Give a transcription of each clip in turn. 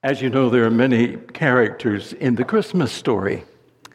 As you know, there are many characters in the Christmas story.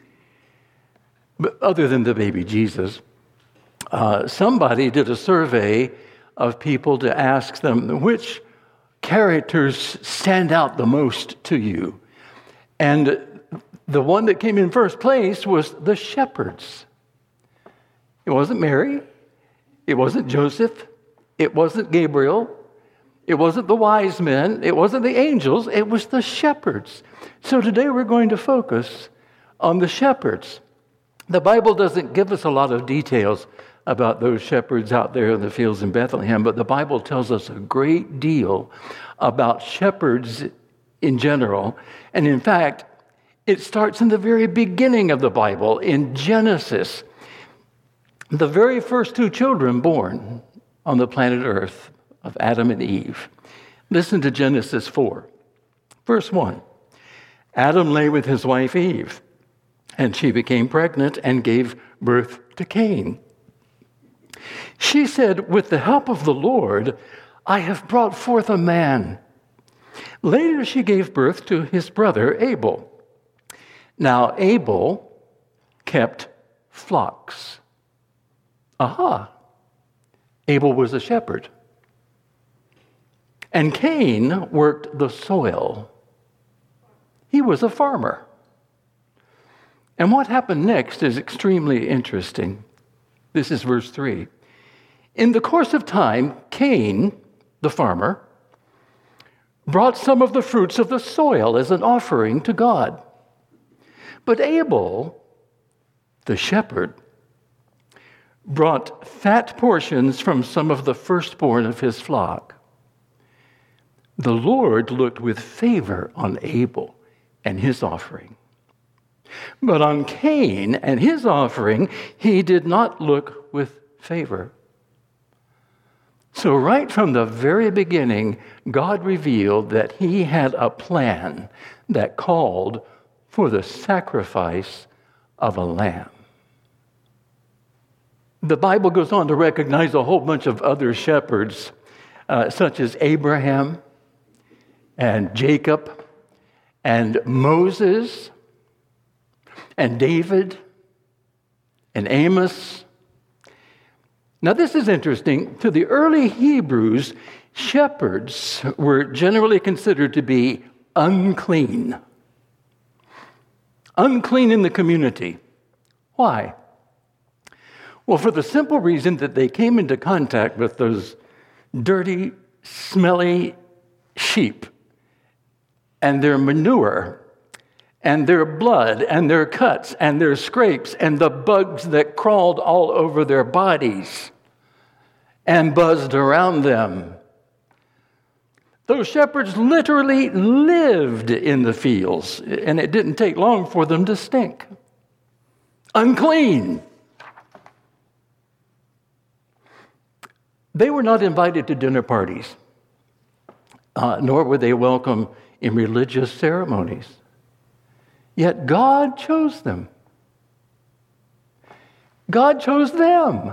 But other than the baby Jesus, somebody did a survey of people to ask them which characters stand out the most to you. And the one that came in first place was the shepherds. It wasn't Mary. It wasn't Joseph. It wasn't Gabriel. It wasn't the wise men. It wasn't the angels. It was the shepherds. So today we're going to focus on the shepherds. The Bible doesn't give us a lot of details about those shepherds out there in the fields in Bethlehem, but the Bible tells us a great deal about shepherds in general. And in fact, it starts in the very beginning of the Bible, in Genesis. The very first two children born on the planet Earth of Adam and Eve. Listen to Genesis 4. Verse 1. Adam lay with his wife Eve, and she became pregnant and gave birth to Cain. She said, "With the help of the Lord, I have brought forth a man." Later she gave birth to his brother Abel. Now Abel kept flocks. Aha! Abel was a shepherd. And Cain worked the soil. He was a farmer. And what happened next is extremely interesting. This is verse 3. In the course of time, Cain, the farmer, brought some of the fruits of the soil as an offering to God. But Abel, the shepherd, brought fat portions from some of the firstborn of his flock. The Lord looked with favor on Abel and his offering. But on Cain and his offering, he did not look with favor. So right from the very beginning, God revealed that he had a plan that called for the sacrifice of a lamb. The Bible goes on to recognize a whole bunch of other shepherds, such as Abraham and Jacob and Moses and David and Amos. Now this is interesting. To the early Hebrews, shepherds were generally considered to be unclean. Unclean in the community. Why? Well, for the simple reason that they came into contact with those dirty, smelly sheep and their manure and their blood and their cuts and their scrapes and the bugs that crawled all over their bodies and buzzed around them. Those shepherds literally lived in the fields, and it didn't take long for them to stink. Unclean. They were not invited to dinner parties, nor were they welcome in religious ceremonies. Yet God chose them. God chose them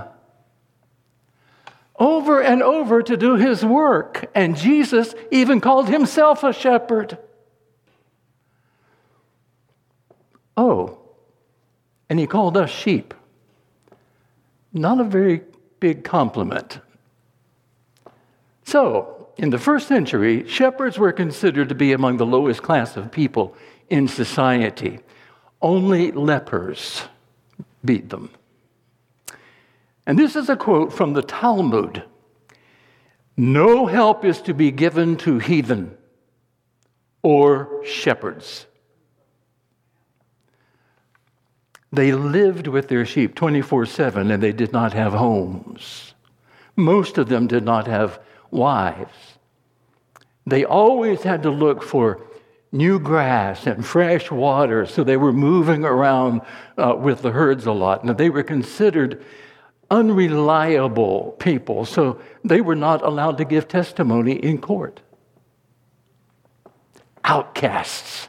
over and over to do his work. And Jesus even called himself a shepherd. Oh, and he called us sheep. Not a very big compliment. So, in the first century, shepherds were considered to be among the lowest class of people in society. Only lepers beat them. And this is a quote from the Talmud. "No help is to be given to heathen or shepherds." They lived with their sheep 24/7, and they did not have homes. Most of them did not have wives. They always had to look for new grass and fresh water, so they were moving around with the herds a lot. Now, they were considered unreliable people, so they were not allowed to give testimony in court. Outcasts.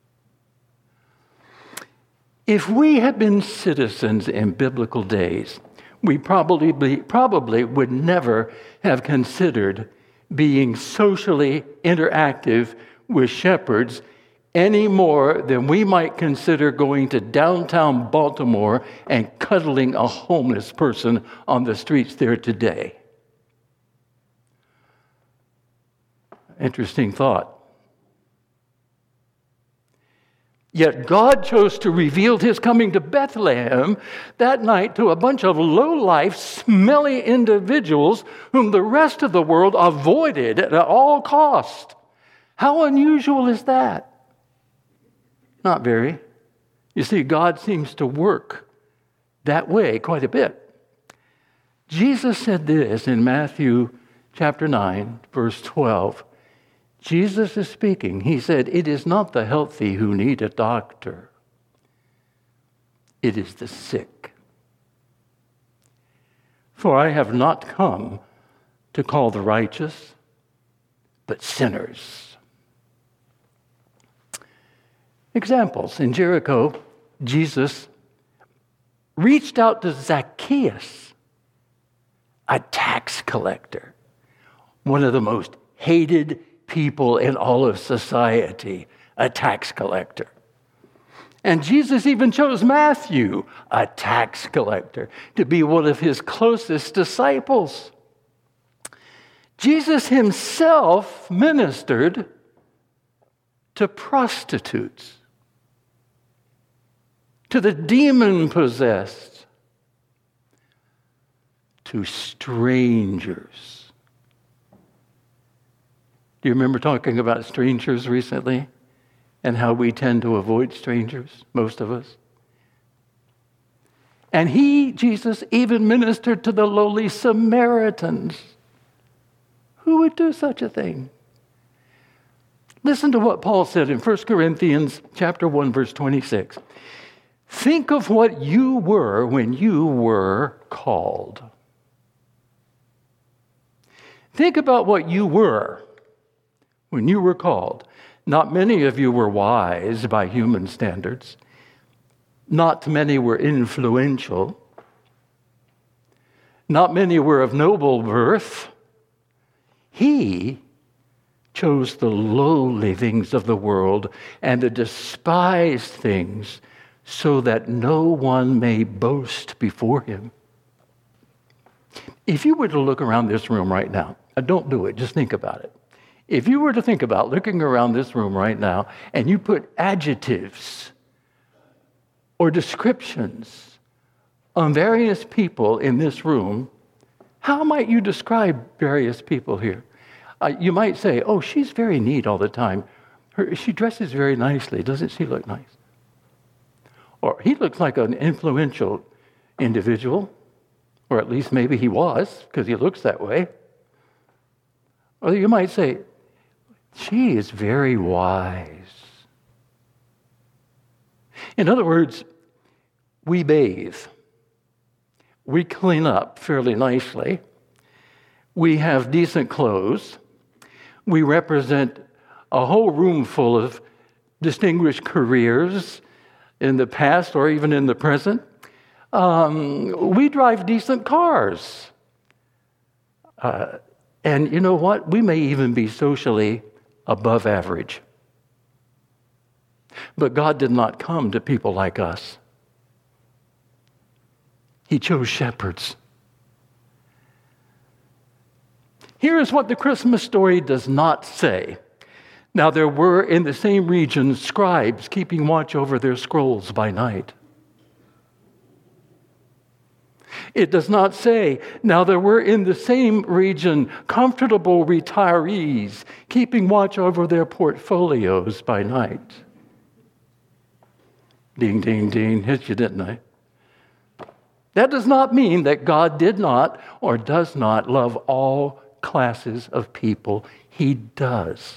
If we had been citizens in biblical days, we probably would never have considered being socially interactive with shepherds any more than we might consider going to downtown Baltimore and cuddling a homeless person on the streets there today. Interesting thought. Yet God chose to reveal his coming to Bethlehem that night to a bunch of low-life, smelly individuals whom the rest of the world avoided at all cost. How unusual is that? Not very. You see, God seems to work that way quite a bit. Jesus said this in Matthew chapter 9, verse 12. Jesus is speaking. He said, "It is not the healthy who need a doctor. It is the sick. For I have not come to call the righteous, but sinners." Examples. In Jericho, Jesus reached out to Zacchaeus, a tax collector, one of the most hated people in all of society, a tax collector. And Jesus even chose Matthew, a tax collector, to be one of his closest disciples. Jesus himself ministered to prostitutes, to the demon-possessed, to strangers. Do you remember talking about strangers recently and how we tend to avoid strangers, most of us? And Jesus, even ministered to the lowly Samaritans. Who would do such a thing? Listen to what Paul said in 1 Corinthians chapter 1, verse 26. Think of what you were when you were called. Think about what you were when you were called. Not many of you were wise by human standards. Not many were influential. Not many were of noble birth. He chose the lowly things of the world and the despised things so that no one may boast before him. If you were to look around this room right now, don't do it, just think about it. If you were to think about looking around this room right now and you put adjectives or descriptions on various people in this room, how might you describe various people here? You might say, "Oh, she's very neat all the time. She dresses very nicely. Doesn't she look nice?" Or he looks like an influential individual, or at least maybe he was, because he looks that way. Or you might say, "She is very wise." In other words, we bathe. We clean up fairly nicely. We have decent clothes. We represent a whole room full of distinguished careers in the past or even in the present. We drive decent cars. And you know what? We may even be socially above average. But God did not come to people like us. He chose shepherds. Here is what the Christmas story does not say. Now there were in the same region scribes keeping watch over their scrolls by night. It does not say, now there were in the same region comfortable retirees keeping watch over their portfolios by night. Ding, ding, ding, hit you, didn't I? That does not mean that God did not or does not love all classes of people. He does.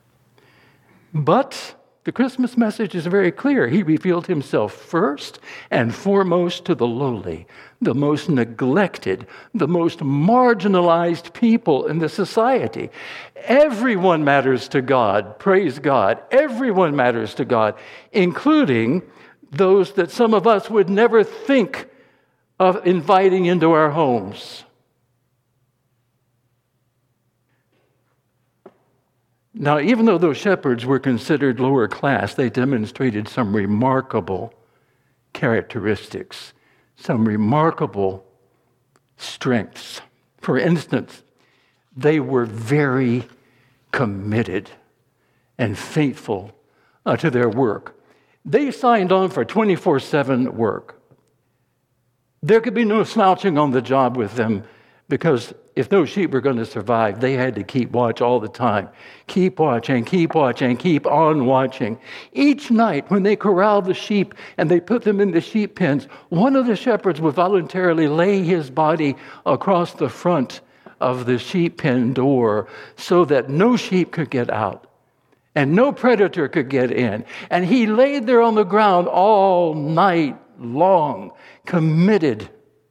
But the Christmas message is very clear. He revealed himself first and foremost to the lowly, the most neglected, the most marginalized people in the society. Everyone matters to God. Praise God. Everyone matters to God, including those that some of us would never think of inviting into our homes. Now, even though those shepherds were considered lower class, they demonstrated some remarkable characteristics, some remarkable strengths. For instance, they were very committed and faithful to their work. They signed on for 24/7 work. There could be no slouching on the job with them, because if those sheep were going to survive, they had to keep watch all the time. Keep watching, keep watching, keep on watching. Each night when they corralled the sheep and they put them in the sheep pens, one of the shepherds would voluntarily lay his body across the front of the sheep pen door so that no sheep could get out and no predator could get in. And he laid there on the ground all night long, committed.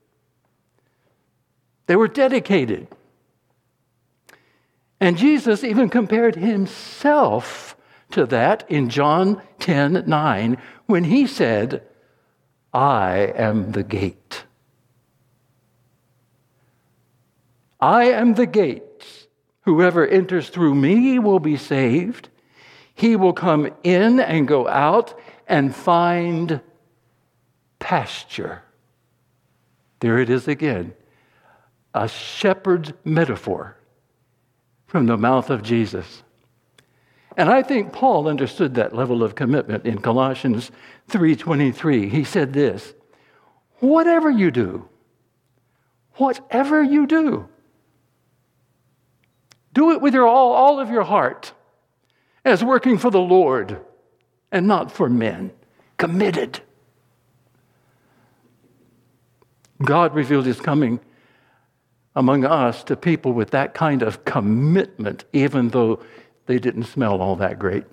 They were dedicated. And Jesus even compared himself to that in John 10:9 when he said, I am the gate. I am the gate. Whoever enters through me will be saved. He will come in and go out and find pasture. There it is again. A shepherd's metaphor from the mouth of Jesus. And I think Paul understood that level of commitment in Colossians 3:23. He said this, whatever you do, do it with all of your heart, as working for the Lord and not for men. Committed. God revealed his coming among us to people with that kind of commitment, even though they didn't smell all that great.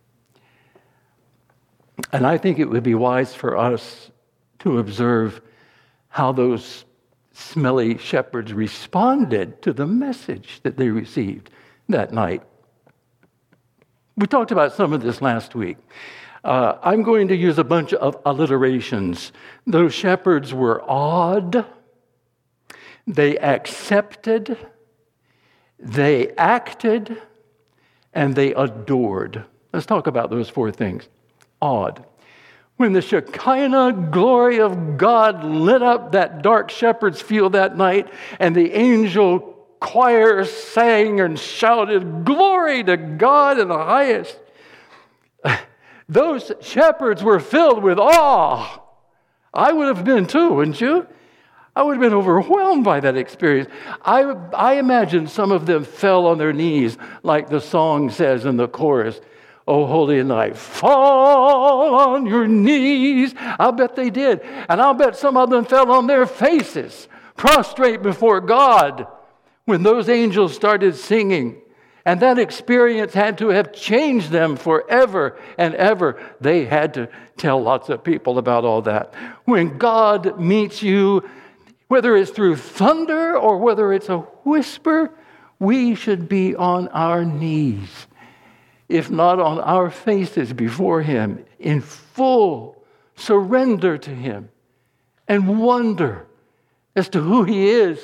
And I think it would be wise for us to observe how those smelly shepherds responded to the message that they received that night. We talked about some of this last week. I'm going to use a bunch of alliterations. Those shepherds were awed, they accepted, they acted, and they adored. Let's talk about those four things. Awed. When the Shekinah glory of God lit up that dark shepherd's field that night, and the angel choir sang and shouted, "Glory to God in the highest," those shepherds were filled with awe. I would have been too, wouldn't you? I would have been overwhelmed by that experience. I imagine some of them fell on their knees, like the song says in the chorus, "Oh, holy night, fall on your knees." I'll bet they did. And I'll bet some of them fell on their faces, prostrate before God, when those angels started singing. And that experience had to have changed them forever and ever. They had to tell lots of people about all that. When God meets you, whether it's through thunder or whether it's a whisper, we should be on our knees, if not on our faces before him, in full surrender to him and wonder as to who he is.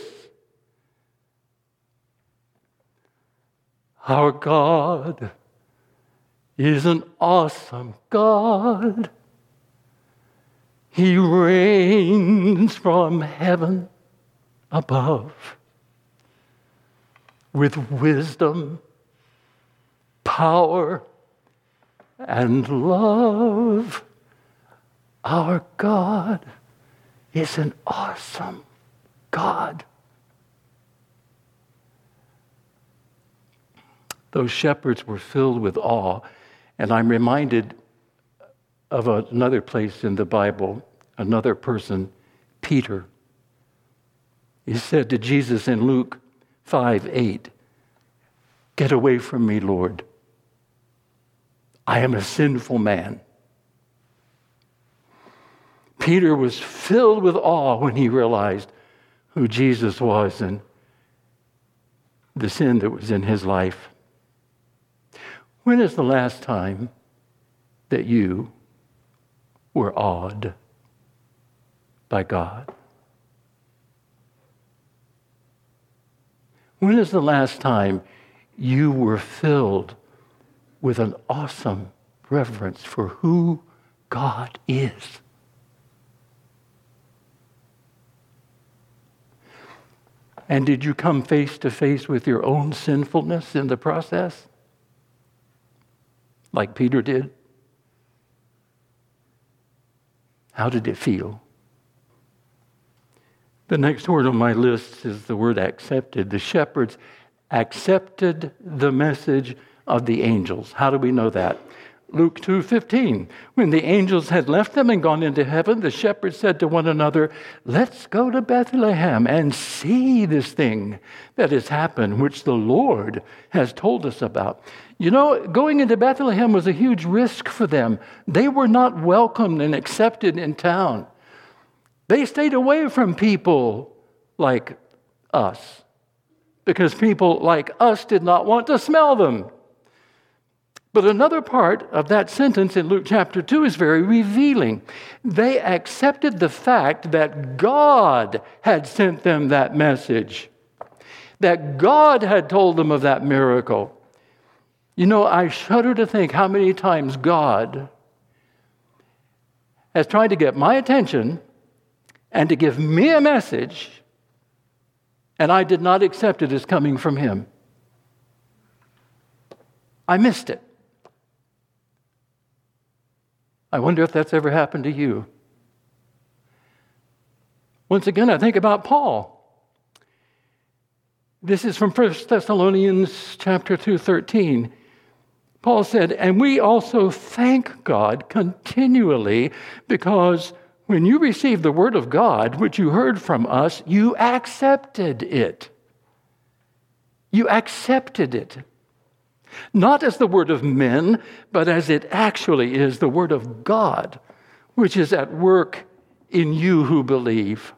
Our God is an awesome God. He reigns from heaven above with wisdom, power, and love. Our God is an awesome God. Those shepherds were filled with awe, and I'm reminded of another place in the Bible, another person, Peter. He said to Jesus in Luke 5:8, "Get away from me, Lord. I am a sinful man." Peter was filled with awe when he realized who Jesus was and the sin that was in his life. When is the last time that you were awed by God? When is the last time you were filled with an awesome reverence for who God is. And did you come face to face with your own sinfulness in the process? Like Peter did? How did it feel? The next word on my list is the word accepted. The shepherds accepted the message of the angels. How do we know that? Luke 2:15. When the angels had left them and gone into heaven, the shepherds said to one another, "Let's go to Bethlehem and see this thing that has happened, which the Lord has told us about." You know, going into Bethlehem was a huge risk for them. They were not welcomed and accepted in town. They stayed away from people like us because people like us did not want to smell them. But another part of that sentence in Luke chapter 2 is very revealing. They accepted the fact that God had sent them that message, that God had told them of that miracle. You know, I shudder to think how many times God has tried to get my attention and to give me a message, and I did not accept it as coming from Him. I missed it. I wonder if that's ever happened to you. Once again, I think about Paul. This is from 1 Thessalonians chapter 2:13. Paul said, "And we also thank God continually because when you received the word of God, which you heard from us, you accepted it." You accepted it. Not as the word of men, but as it actually is the word of God, which is at work in you who believe.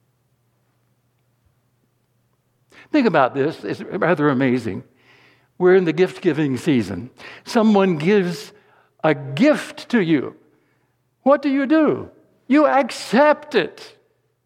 Think about this. It's rather amazing. We're in the gift-giving season. Someone gives a gift to you. What do? You accept it.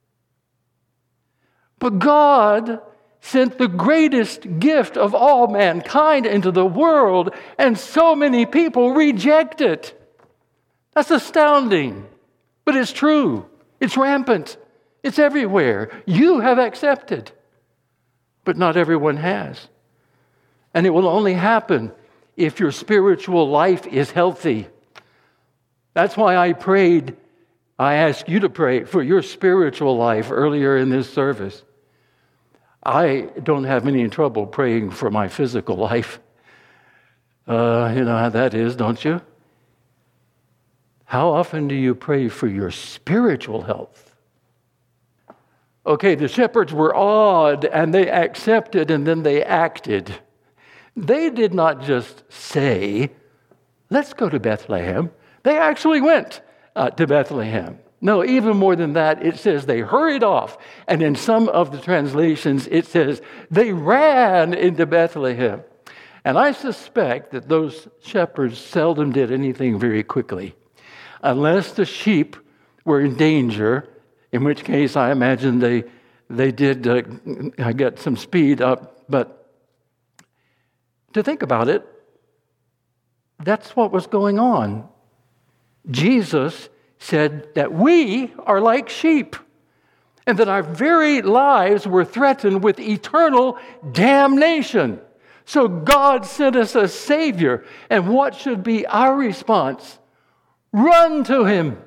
But God sent the greatest gift of all mankind into the world, and so many people reject it. That's astounding, but it's true. It's rampant. It's everywhere. You have accepted, but not everyone has. And it will only happen if your spiritual life is healthy. That's why I asked you to pray for your spiritual life earlier in this service. I don't have any trouble praying for my physical life. You know how that is, don't you? How often do you pray for your spiritual health? Okay, the shepherds were awed and they accepted and then they acted. They did not just say, "Let's go to Bethlehem." They actually went to Bethlehem. No, even more than that, it says they hurried off. And in some of the translations, it says they ran into Bethlehem. And I suspect that those shepherds seldom did anything very quickly, unless the sheep were in danger, in which case I imagine they did get some speed up. But to think about it, that's what was going on. Jesus said that we are like sheep and that our very lives were threatened with eternal damnation. So God sent us a Savior. And what should be our response? Run to Him.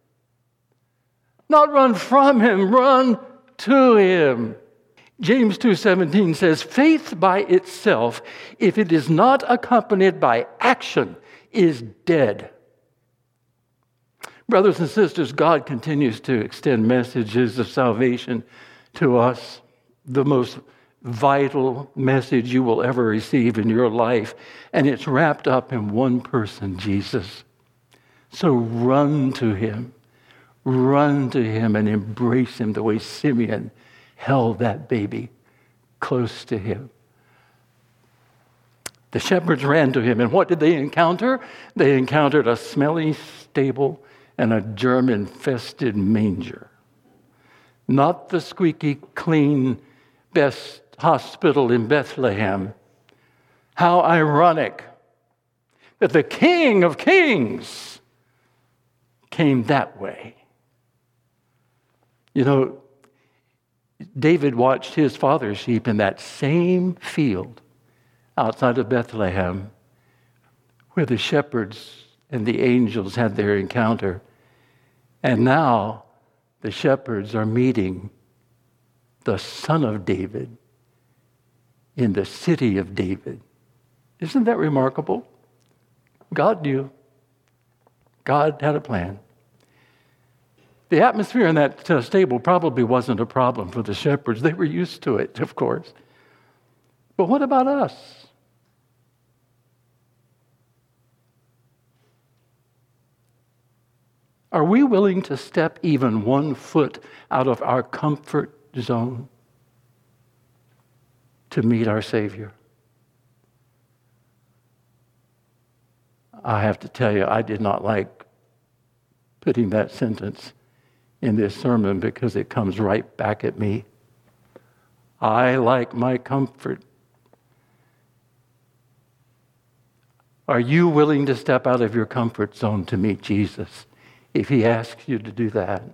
Not run from Him, run to Him. James 2:17 says, "Faith by itself, if it is not accompanied by action, is dead." Brothers and sisters, God continues to extend messages of salvation to us, the most vital message you will ever receive in your life, and it's wrapped up in one person, Jesus. So run to Him. Run to Him and embrace Him the way Simeon held that baby close to him. The shepherds ran to Him, and what did they encounter? They encountered a smelly stable and a germ-infested manger. Not the squeaky clean best hospital in Bethlehem. How ironic that the King of Kings came that way. You know, David watched his father's sheep in that same field outside of Bethlehem where the shepherds and the angels had their encounter. And now the shepherds are meeting the Son of David in the city of David. Isn't that remarkable? God knew. God had a plan. The atmosphere in that stable probably wasn't a problem for the shepherds. They were used to it, of course. But what about us? Are we willing to step even 1 foot out of our comfort zone to meet our Savior? I have to tell you, I did not like putting that sentence in this sermon because it comes right back at me. I like my comfort. Are you willing to step out of your comfort zone to meet Jesus? If he asks you to do that,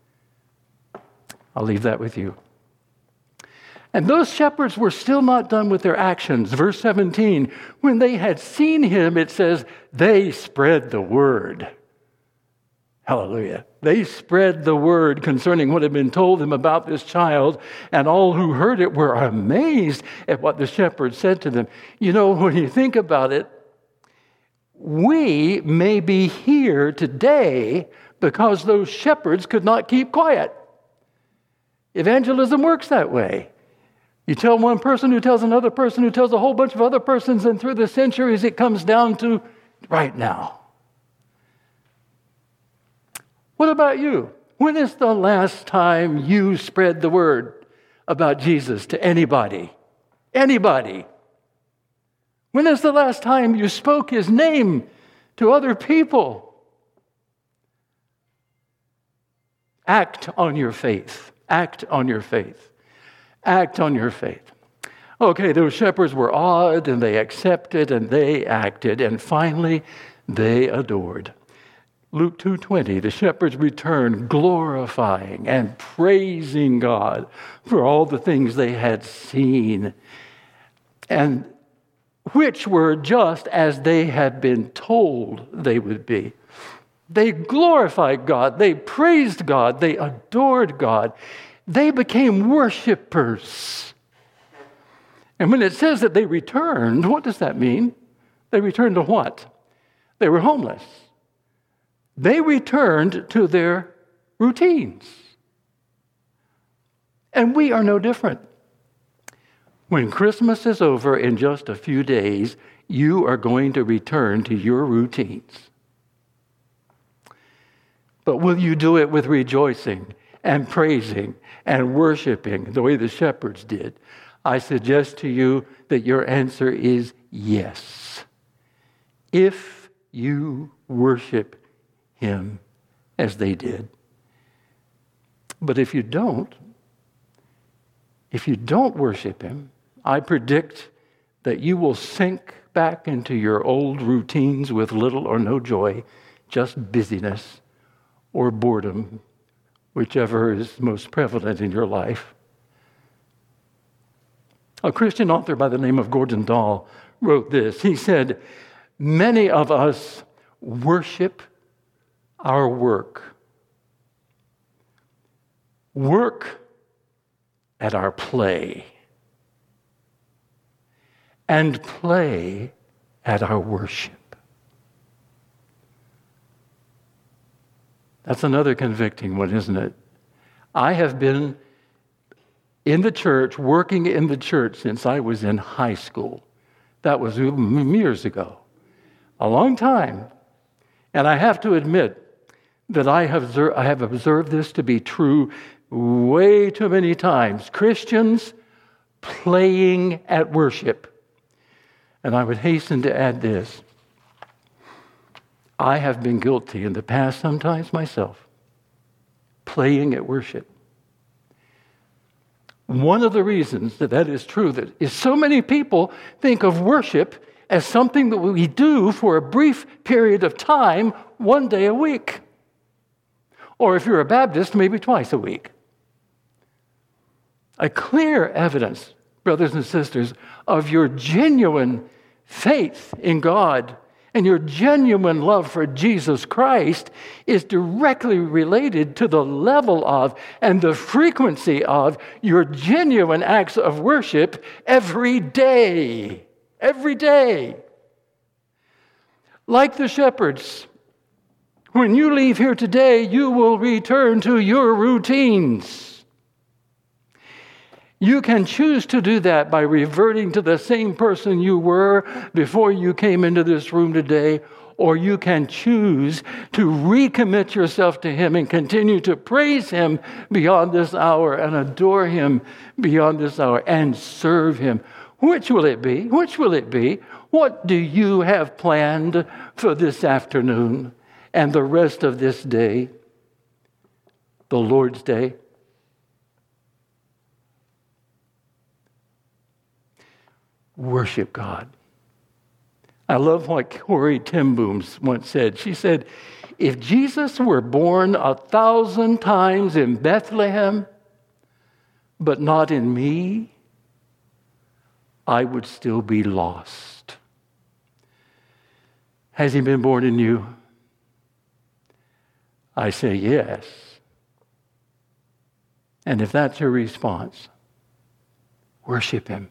I'll leave that with you. And those shepherds were still not done with their actions. Verse 17, when they had seen him, it says, they spread the word. Hallelujah. They spread the word concerning what had been told them about this child, and all who heard it were amazed at what the shepherds said to them. You know, when you think about it, we may be here today because those shepherds could not keep quiet. Evangelism works that way. You tell one person who tells another person who tells a whole bunch of other persons, and through the centuries it comes down to right now. What about you? When is the last time you spread the word about Jesus to anybody? Anybody? When is the last time you spoke his name to other people? Act on your faith. Act on your faith. Act on your faith. Okay, those shepherds were awed, and they accepted, and they acted, and finally they adored. Luke 2:20, the shepherds returned glorifying and praising God for all the things they had seen, and which were just as they had been told they would be. They glorified God, they praised God, they adored God. They became worshipers. And when it says that they returned, what does that mean? They returned to what? They were homeless. They returned to their routines. And we are no different. When Christmas is over in just a few days, you are going to return to your routines. But will you do it with rejoicing and praising and worshiping the way the shepherds did? I suggest to you that your answer is yes. If you worship him as they did. But if you don't worship him, I predict that you will sink back into your old routines with little or no joy, just busyness or boredom, whichever is most prevalent in your life. A Christian author by the name of Gordon Dahl wrote this. He said, "Many of us worship our work at our play, and play at our worship." That's another convicting one, isn't it? I have been in the church, working in the church since I was in high school. That was years ago, a long time. And I have to admit that I have observed this to be true way too many times. Christians playing at worship. And I would hasten to add this. I have been guilty in the past, sometimes myself, playing at worship. One of the reasons that is true is so many people think of worship as something that we do for a brief period of time, one day a week. Or if you're a Baptist, maybe twice a week. A clear evidence, brothers and sisters, of your genuine faith in God and your genuine love for Jesus Christ is directly related to the level of and the frequency of your genuine acts of worship every day. Every day. Like the shepherds, when you leave here today, you will return to your routines. You can choose to do that by reverting to the same person you were before you came into this room today, or you can choose to recommit yourself to Him and continue to praise Him beyond this hour and adore Him beyond this hour and serve Him. Which will it be? Which will it be? What do you have planned for this afternoon and the rest of this day, the Lord's Day? Worship God. I love what Corrie ten Boom once said. She said, if Jesus were born 1,000 times in Bethlehem, but not in me, I would still be lost. Has He been born in you? I say yes. And if that's your response, worship Him.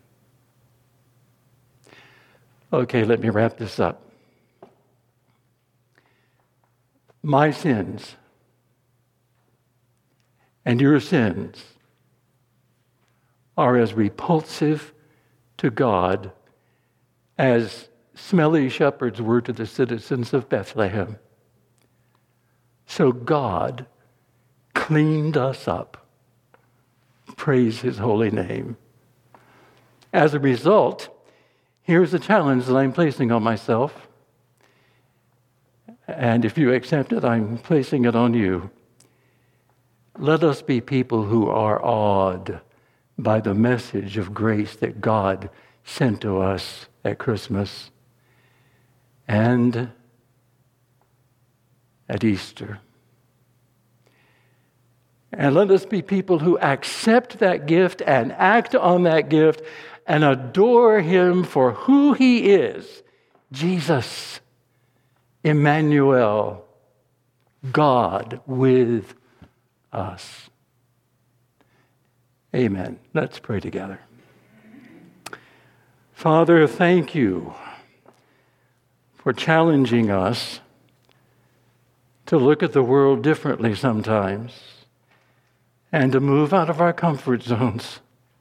Okay, let me wrap this up. My sins and your sins are as repulsive to God as smelly shepherds were to the citizens of Bethlehem. So God cleaned us up. Praise His holy name. As a result, here's the challenge that I'm placing on myself. And if you accept it, I'm placing it on you. Let us be people who are awed by the message of grace that God sent to us at Christmas and at Easter. And let us be people who accept that gift and act on that gift and adore Him for who He is, Jesus, Emmanuel, God with us. Amen. Let's pray together. Father, thank You for challenging us to look at the world differently sometimes and to move out of our comfort zones.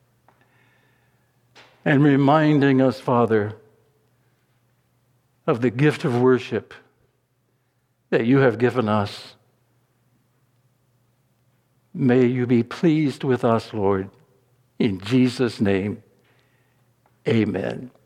And reminding us, Father, of the gift of worship that You have given us. May You be pleased with us, Lord. In Jesus' name, amen.